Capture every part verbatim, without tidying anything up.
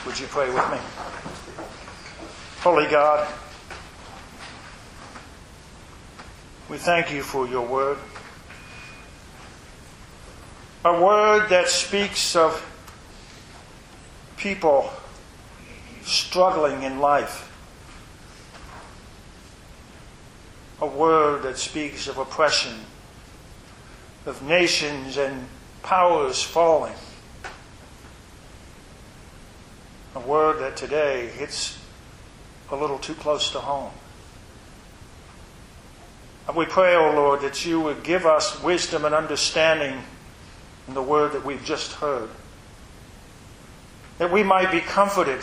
Would you pray with me? Holy God, we thank you for your word. A word that speaks of people struggling in life. A word that speaks of oppression, of nations and powers falling. A word that today hits a little too close to home. And we pray, O Lord, that you would give us wisdom and understanding in the word that we've just heard. That we might be comforted.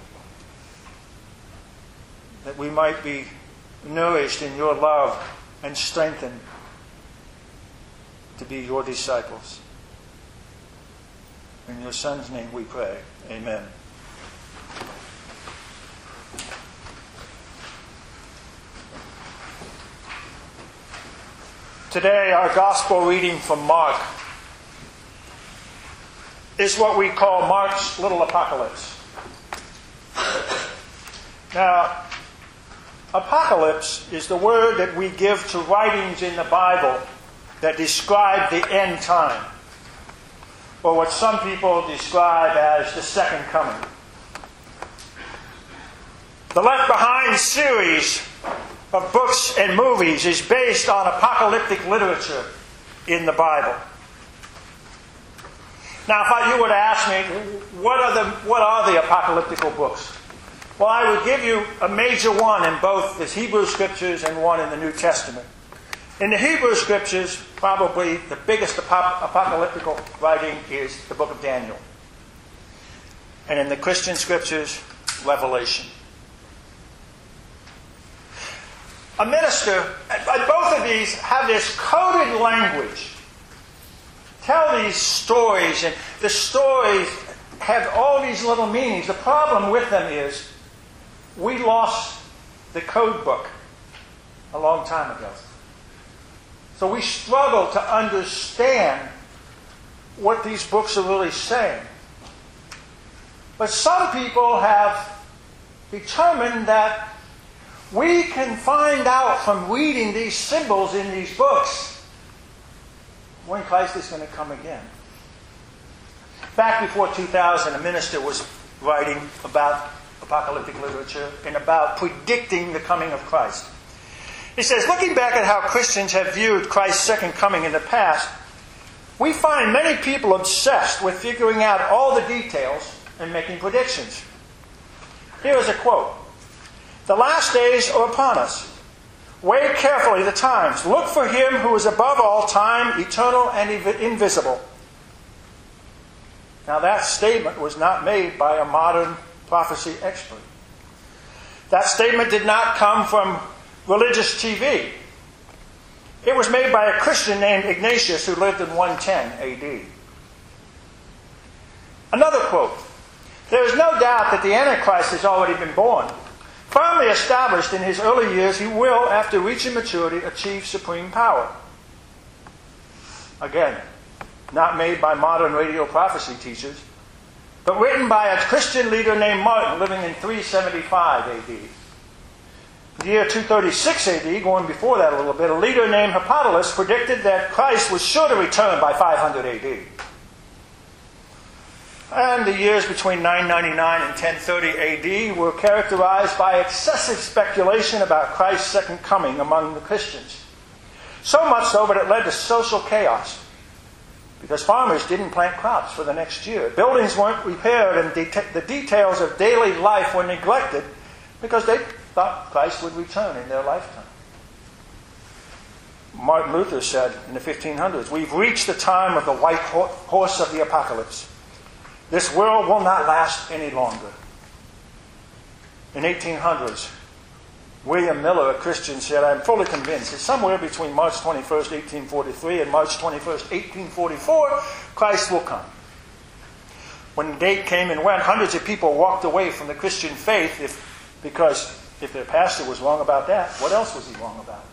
That we might be nourished in your love and strengthened to be your disciples. In your Son's name we pray. Amen. Today, our gospel reading from Mark is what we call Mark's little apocalypse. Now, apocalypse is the word that we give to writings in the Bible that describe the end time, or what some people describe as the second coming. The Left Behind series of books and movies is based on apocalyptic literature in the Bible. Now, if I, you were to ask me, what are the what are the apocalyptical books? Well, I would give you a major one in both the Hebrew Scriptures and one in the New Testament. In the Hebrew Scriptures, probably the biggest ap- apocalyptical writing is the book of Daniel. And in the Christian Scriptures, Revelation. A minister, both of these have this coded language. Tell these stories, and the stories have all these little meanings. The problem with them is we lost the code book a long time ago. So we struggle to understand what these books are really saying. But some people have determined that we can find out from reading these symbols in these books when Christ is going to come again. Back before two thousand, a minister was writing about apocalyptic literature and about predicting the coming of Christ. He says, looking back at how Christians have viewed Christ's second coming in the past, we find many people obsessed with figuring out all the details and making predictions. Here is a quote. The last days are upon us. Weigh carefully the times. Look for him who is above all time, eternal and invisible. Now that statement was not made by a modern prophecy expert. That statement did not come from religious T V. It was made by a Christian named Ignatius who lived in one ten A D. Another quote. There is no doubt that the Antichrist has already been born. Firmly established in his early years, he will, after reaching maturity, achieve supreme power. Again, not made by modern radio prophecy teachers, but written by a Christian leader named Martin, living in three seventy-five A D. In the year two thirty-six A D, going before that a little bit, a leader named Hippolytus predicted that Christ was sure to return by five hundred A D. And the years between nine ninety-nine and ten thirty A D were characterized by excessive speculation about Christ's second coming among the Christians. So much so that it led to social chaos, because farmers didn't plant crops for the next year. Buildings weren't repaired, and det- the details of daily life were neglected because they thought Christ would return in their lifetime. Martin Luther said in the fifteen hundreds, we've reached the time of the white ho- horse of the apocalypse. This world will not last any longer. In eighteen hundreds, William Miller, a Christian, said, I'm fully convinced that somewhere between March twenty-first, eighteen forty-three and March twenty-first, eighteen forty-four, Christ will come. When the date came and went, hundreds of people walked away from the Christian faith if, because if their pastor was wrong about that, what else was he wrong about?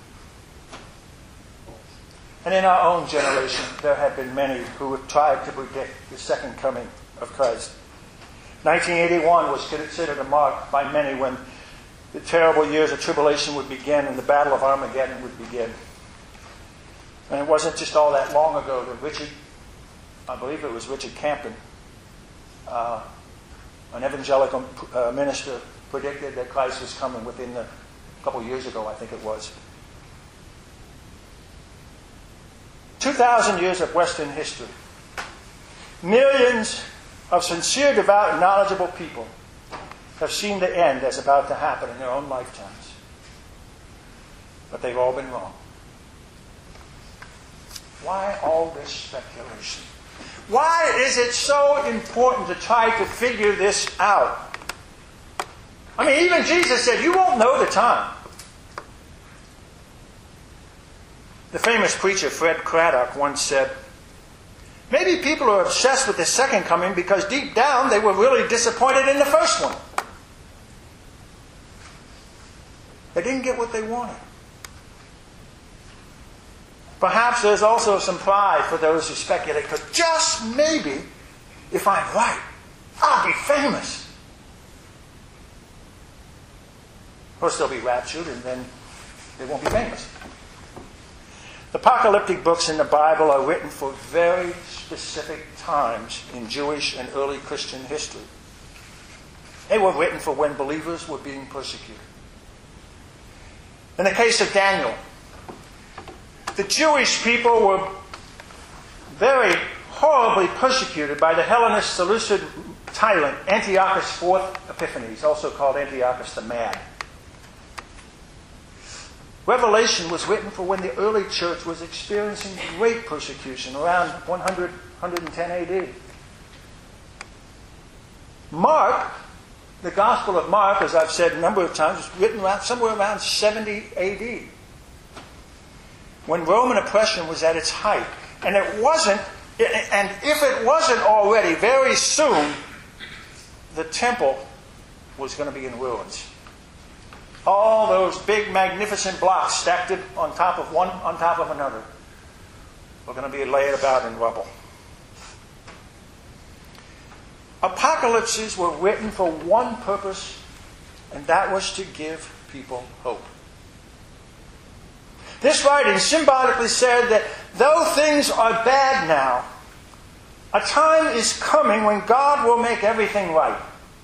And in our own generation, there have been many who have tried to predict the second coming of Christ. nineteen eighty-one was considered a mark by many when the terrible years of tribulation would begin and the Battle of Armageddon would begin. And it wasn't just all that long ago that Richard, I believe it was Richard Campen, uh, an evangelical uh, minister, predicted that Christ was coming within the, a couple of years ago, I think it was. two thousand years of Western history. Millions of sincere, devout, and knowledgeable people have seen the end as about to happen in their own lifetimes. But they've all been wrong. Why all this speculation? Why is it so important to try to figure this out? I mean, even Jesus said, you won't know the time. The famous preacher Fred Craddock once said, maybe people are obsessed with the second coming because deep down they were really disappointed in the first one. They didn't get what they wanted. Perhaps there's also some pride for those who speculate, because just maybe, if I'm right, I'll be famous. Of course, they'll be raptured and then they won't be famous. The apocalyptic books in the Bible are written for very specific times in Jewish and early Christian history. They were written for when believers were being persecuted. In the case of Daniel, the Jewish people were very horribly persecuted by the Hellenist Seleucid tyrant Antiochus the Fourth Epiphanes, also called Antiochus the Mad. Revelation was written for when the early church was experiencing great persecution around one hundred, one ten A D. Mark, the Gospel of Mark, as I've said a number of times, was written around, somewhere around seventy A D, when Roman oppression was at its height. And it wasn't, and if it wasn't already, very soon, the temple was going to be in ruins. All those big, magnificent blocks stacked on top of one, on top of another, were going to be laid about in rubble. Apocalypses were written for one purpose, and that was to give people hope. This writing symbolically said that though things are bad now, a time is coming when God will make everything right.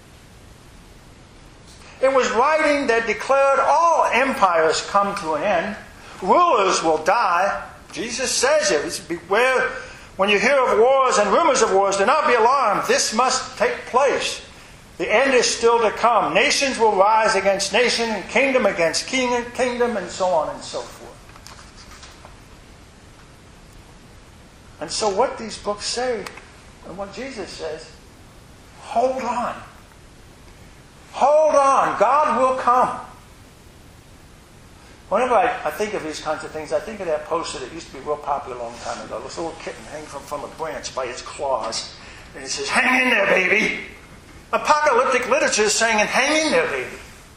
It was writing that declared all empires come to an end. Rulers will die. Jesus says it. It's, beware when you hear of wars and rumors of wars, do not be alarmed. This must take place. The end is still to come. Nations will rise against nation and kingdom against king, kingdom, and so on and so forth. And so what these books say, and what Jesus says, hold on. Hold on. God will come. Whenever I, I think of these kinds of things, I think of that poster that used to be real popular a long time ago. This little kitten hanging from, from a branch by its claws. And it says, hang in there, baby. Apocalyptic literature is saying, hang in there, baby.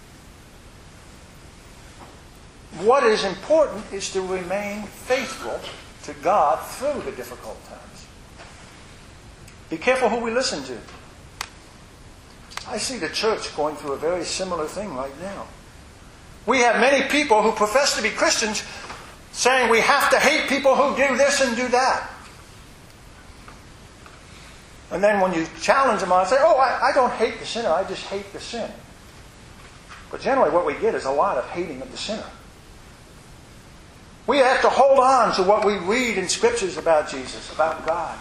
What is important is to remain faithful to God through the difficult times. Be careful who we listen to. I see the church going through a very similar thing right now. We have many people who profess to be Christians saying we have to hate people who do this and do that. And then when you challenge them on it, say, oh, I, I don't hate the sinner, I just hate the sin. But generally what we get is a lot of hating of the sinner. We have to hold on to what we read in Scriptures about Jesus, about God.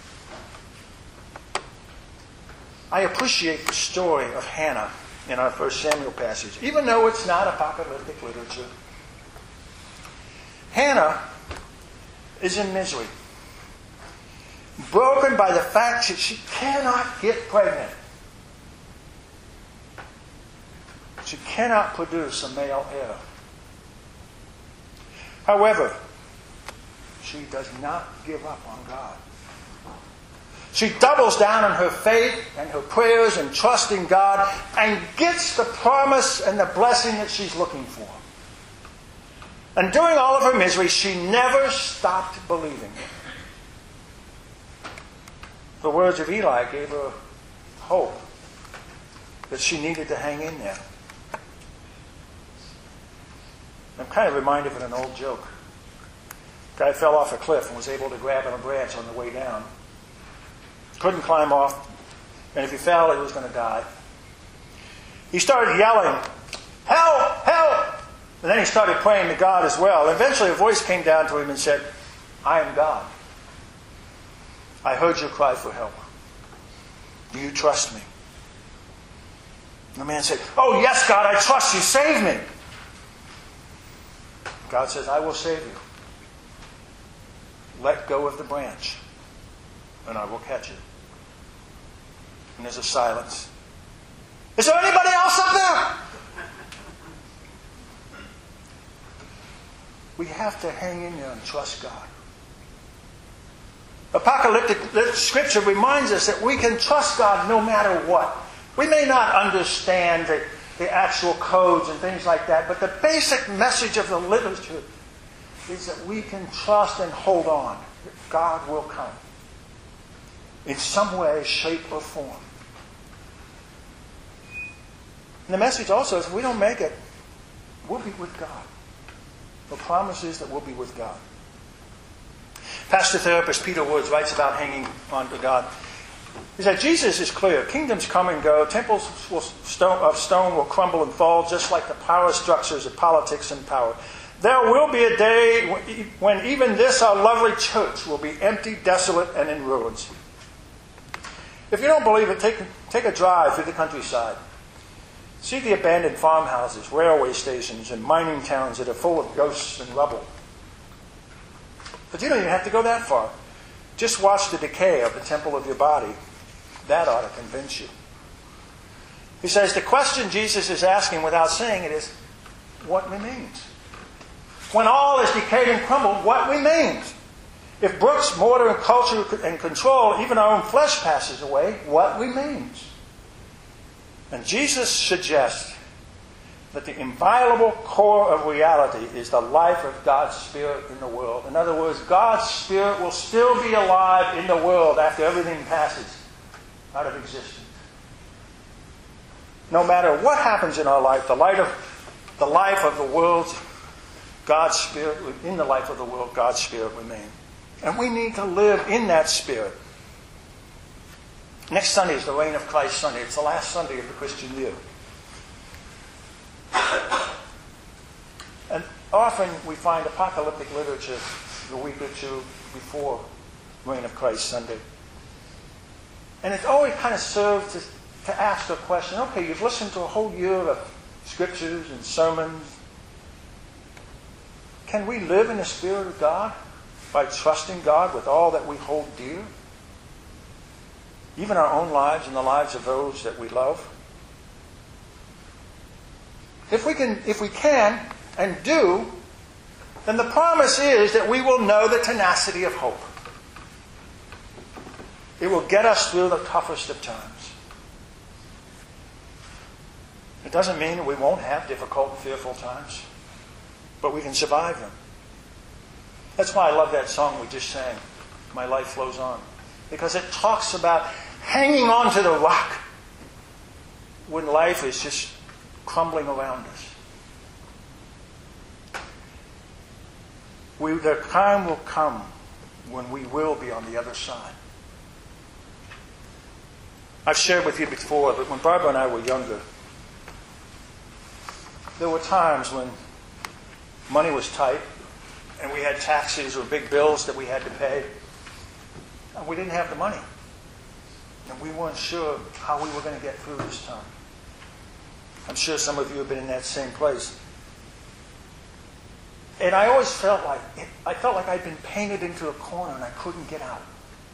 I appreciate the story of Hannah in our First Samuel passage, even though it's not apocalyptic literature. Hannah is in misery, broken by the fact that she cannot get pregnant. She cannot produce a male heir. However, she does not give up on God. She doubles down on her faith and her prayers and trust in God and gets the promise and the blessing that she's looking for. And during all of her misery, she never stopped believing. The words of Eli gave her hope that she needed to hang in there. I'm kind of reminded of an old joke. A guy fell off a cliff and was able to grab a branch on the way down. Couldn't climb off, and if he fell, he was going to die. He started yelling, "Help! Help!" And then he started praying to God as well. Eventually a voice came down to him and said, "I am God. I heard your cry for help. Do you trust me?" And the man said, "Oh yes, God, I trust you. Save me." God says, "I will save you. Let go of the branch, and I will catch it." And there's a silence. Is there anybody else up there? We have to hang in there and trust God. Apocalyptic scripture reminds us that we can trust God no matter what. We may not understand the, the actual codes and things like that, but the basic message of the literature is that we can trust and hold on. That God will come in some way, shape, or form. And the message also is if we don't make it, we'll be with God. The promise is that we'll be with God. Pastor therapist Peter Woods writes about hanging on to God. He said, Jesus is clear. Kingdoms come and go. Temples will stone, of stone will crumble and fall, just like the power structures of politics and power. There will be a day when even this, our lovely church, will be empty, desolate, and in ruins. If you don't believe it, take, take a drive through the countryside. See the abandoned farmhouses, railway stations, and mining towns that are full of ghosts and rubble. But you don't even have to go that far. Just watch the decay of the temple of your body. That ought to convince you. He says the question Jesus is asking without saying it is, what remains? When all is decayed and crumbled, what remains? If bricks, mortar, and culture and control, even our own flesh passes away, what remains? And Jesus suggests that the inviolable core of reality is the life of God's Spirit in the world. In other words, God's Spirit will still be alive in the world after everything passes out of existence. No matter what happens in our life, the light of the life of the world, God's Spirit, in the life of the world, God's Spirit remains. And we need to live in that Spirit. Next Sunday is the Reign of Christ Sunday. It's the last Sunday of the Christian year. And often we find apocalyptic literature the week or two before Reign of Christ Sunday. And it always kind of serves to, to ask the question, okay, you've listened to a whole year of scriptures and sermons. Can we live in the Spirit of God by trusting God with all that we hold dear? Even our own lives and the lives of those that we love? If we can, if we can and do, then the promise is that we will know the tenacity of hope. It will get us through the toughest of times. It doesn't mean that we won't have difficult and fearful times, but we can survive them. That's why I love that song we just sang, My Life Flows On, because it talks about hanging on to the rock when life is just crumbling around us. We, the time will come when we will be on the other side. I've shared with you before, but when Barbara and I were younger, there were times when money was tight and we had taxes or big bills that we had to pay, and we didn't have the money. And we weren't sure how we were going to get through this time. I'm sure some of you have been in that same place. And I always felt like, I felt like I'd been painted into a corner and I couldn't get out.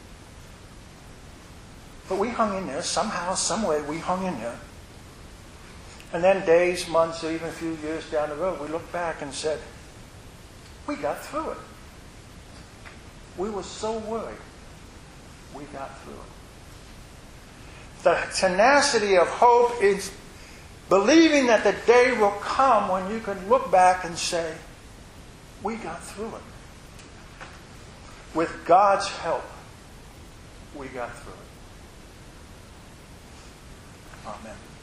But we hung in there. Somehow, some way, we hung in there. And then days, months, or even a few years down the road, we looked back and said, we got through it. We were so worried. We got through it. The tenacity of hope is believing that the day will come when you can look back and say, we got through it. With God's help, we got through it. Amen.